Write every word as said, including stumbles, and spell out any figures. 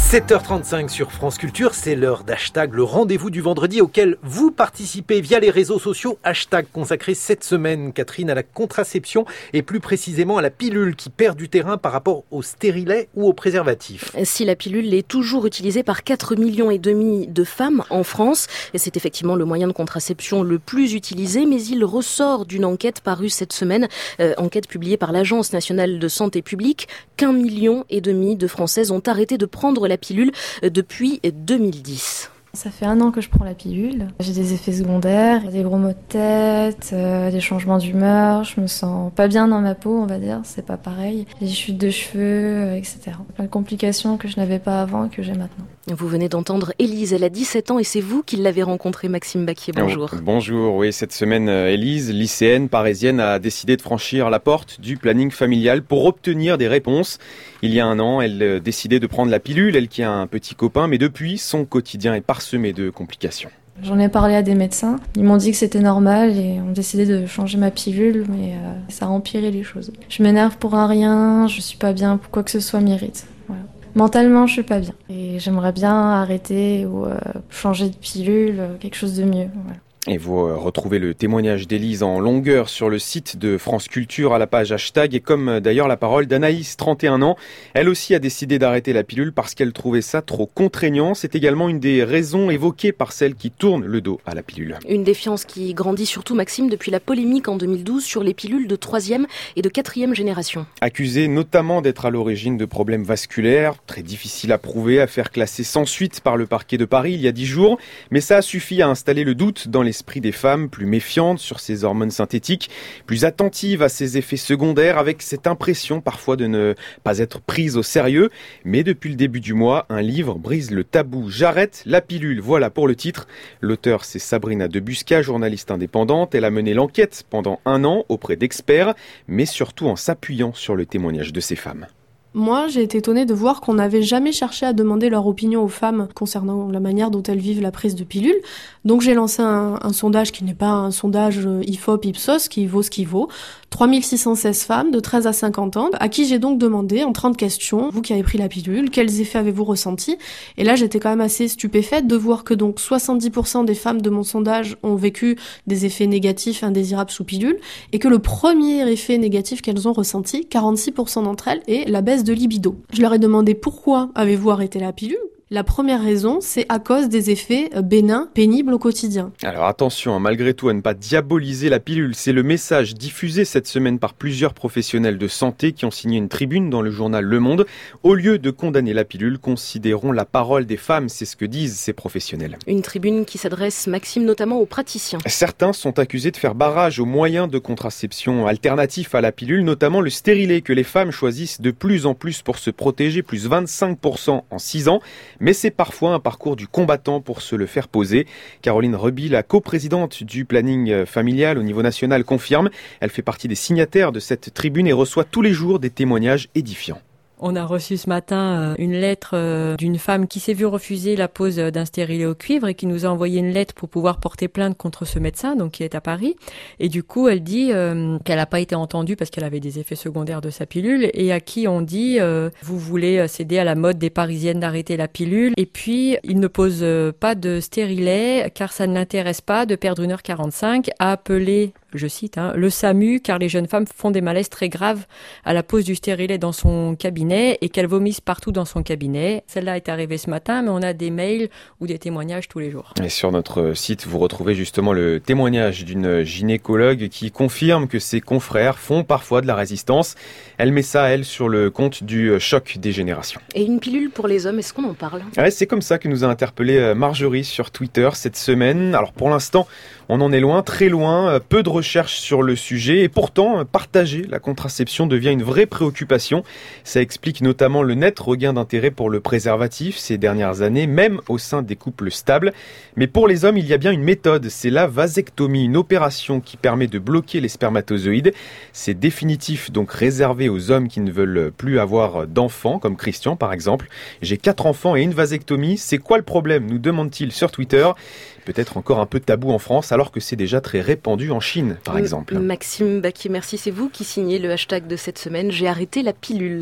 sept heures trente-cinq sur France Culture, c'est l'heure d'Hashtag, le rendez-vous du vendredi auquel vous participez via les réseaux sociaux. Hashtag consacré cette semaine, Catherine, à la contraception et plus précisément à la pilule qui perd du terrain par rapport au stérilet ou au préservatif. Si la pilule est toujours utilisée par quatre millions et demi de femmes en France, et c'est effectivement le moyen de contraception le plus utilisé, mais il ressort d'une enquête parue cette semaine, euh, enquête publiée par l'Agence nationale de santé publique, qu'un million et demi de Françaises ont arrêté de prendre la pilule depuis deux mille dix. Ça fait un an que je prends la pilule. J'ai des effets secondaires, des gros maux de tête, euh, des changements d'humeur. Je me sens pas bien dans ma peau, on va dire. C'est pas pareil. Des chutes de cheveux, euh, et cetera. Plein de complications que je n'avais pas avant et que j'ai maintenant. Vous venez d'entendre Élise, elle a dix-sept ans et c'est vous qui l'avez rencontrée, Maxime Baquier. Bonjour. Oh, bonjour, oui, cette semaine, Élise, lycéenne parisienne, a décidé de franchir la porte du planning familial pour obtenir des réponses. Il y a un an, elle décidait de prendre la pilule, elle qui a un petit copain, mais depuis, son quotidien est parsemé de complications. J'en ai parlé à des médecins, ils m'ont dit que c'était normal et ont décidé de changer ma pilule, mais euh, ça a empiré les choses. Je m'énerve pour un rien, je suis pas bien, pour quoi que ce soit m'irrite. Voilà. Mentalement, je suis pas bien. Et j'aimerais bien arrêter ou euh, changer de pilule, quelque chose de mieux. Voilà. Et vous retrouvez le témoignage d'Élise en longueur sur le site de France Culture à la page hashtag et comme d'ailleurs la parole d'Anaïs, trente et un ans. Elle aussi a décidé d'arrêter la pilule parce qu'elle trouvait ça trop contraignant. C'est également une des raisons évoquées par celles qui tournent le dos à la pilule. Une défiance qui grandit surtout, Maxime, depuis la polémique en deux mille douze sur les pilules de troisième et de quatrième génération. Accusée notamment d'être à l'origine de problèmes vasculaires, très difficiles à prouver, à faire classer sans suite par le parquet de Paris il y a dix jours. Mais ça a suffi à installer le doute dans les l'esprit des femmes, plus méfiantes sur ces hormones synthétiques, plus attentives à ces effets secondaires, avec cette impression parfois de ne pas être prise au sérieux. Mais depuis le début du mois, un livre brise le tabou. J'arrête la pilule, voilà pour le titre. L'auteur, c'est Sabrina Debusca, journaliste indépendante. Elle a mené l'enquête pendant un an auprès d'experts, mais surtout en s'appuyant sur le témoignage de ces femmes. Moi, j'ai été étonnée de voir qu'on n'avait jamais cherché à demander leur opinion aux femmes concernant la manière dont elles vivent la prise de pilule. Donc j'ai lancé un, un sondage qui n'est pas un sondage I F O P Ipsos, qui vaut ce qu'il vaut. trois mille six cent seize femmes de treize à cinquante ans, à qui j'ai donc demandé en trente questions, vous qui avez pris la pilule, quels effets avez-vous ressentis? Et là, j'étais quand même assez stupéfaite de voir que donc soixante-dix pour cent des femmes de mon sondage ont vécu des effets négatifs indésirables sous pilule, et que le premier effet négatif qu'elles ont ressenti, quarante-six pour cent d'entre elles, est la baisse de libido. Je leur ai demandé pourquoi avez-vous arrêté la pilule? La première raison, c'est à cause des effets bénins, pénibles au quotidien. Alors attention, hein, malgré tout, à ne pas diaboliser la pilule. C'est le message diffusé cette semaine par plusieurs professionnels de santé qui ont signé une tribune dans le journal Le Monde. Au lieu de condamner la pilule, considérons la parole des femmes, c'est ce que disent ces professionnels. Une tribune qui s'adresse, Maxime, notamment aux praticiens. Certains sont accusés de faire barrage aux moyens de contraception alternatifs à la pilule, notamment le stérilet que les femmes choisissent de plus en plus pour se protéger, plus vingt-cinq pour cent en six ans. Mais c'est parfois un parcours du combattant pour se le faire poser. Caroline Reby, la coprésidente du planning familial au niveau national, confirme. Elle fait partie des signataires de cette tribune et reçoit tous les jours des témoignages édifiants. On a reçu ce matin une lettre d'une femme qui s'est vue refuser la pose d'un stérilet au cuivre et qui nous a envoyé une lettre pour pouvoir porter plainte contre ce médecin, donc qui est à Paris. Et du coup, elle dit euh, qu'elle n'a pas été entendue parce qu'elle avait des effets secondaires de sa pilule et à qui on dit euh, vous voulez céder à la mode des Parisiennes d'arrêter la pilule. Et puis, il ne pose pas de stérilet car ça ne l'intéresse pas de perdre une heure quarante-cinq à appeler, je cite, hein, le SAMU car les jeunes femmes font des malaises très graves à la pose du stérilet dans son cabinet et qu'elle vomisse partout dans son cabinet. Celle-là est arrivée ce matin, mais on a des mails ou des témoignages tous les jours. Et sur notre site, vous retrouvez justement le témoignage d'une gynécologue qui confirme que ses confrères font parfois de la résistance. Elle met ça, elle, sur le compte du choc des générations. Et une pilule pour les hommes, est-ce qu'on en parle? Ouais, c'est comme ça que nous a interpellé Marjorie sur Twitter cette semaine. Alors pour l'instant, on en est loin, très loin, peu de recherches sur le sujet et pourtant, partager la contraception devient une vraie préoccupation. Ça explique notamment le net regain d'intérêt pour le préservatif ces dernières années, même au sein des couples stables. Mais pour les hommes, il y a bien une méthode, c'est la vasectomie, une opération qui permet de bloquer les spermatozoïdes. C'est définitif, donc réservé aux hommes qui ne veulent plus avoir d'enfants, comme Christian par exemple. J'ai quatre enfants et une vasectomie, c'est quoi le problème, nous demande-t-il sur Twitter. Peut-être encore un peu tabou en France, alors que c'est déjà très répandu en Chine, par exemple. Maxime Baquier, merci. C'est vous qui signez le hashtag de cette semaine. J'ai arrêté la pilule.